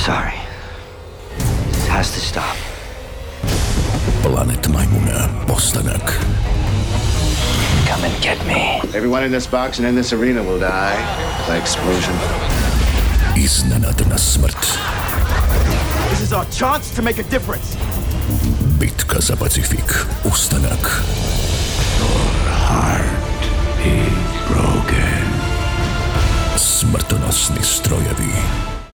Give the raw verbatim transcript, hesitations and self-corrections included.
sorry. This has to stop. Planet Majmuna postanak. Come and get me. Everyone in this box and in this arena will die by explosion. Iznenadna smrt. This is our chance to make a difference. Bitka za Pacifik. Ustanak. Your heart is broken. Smrtonosni strojevi.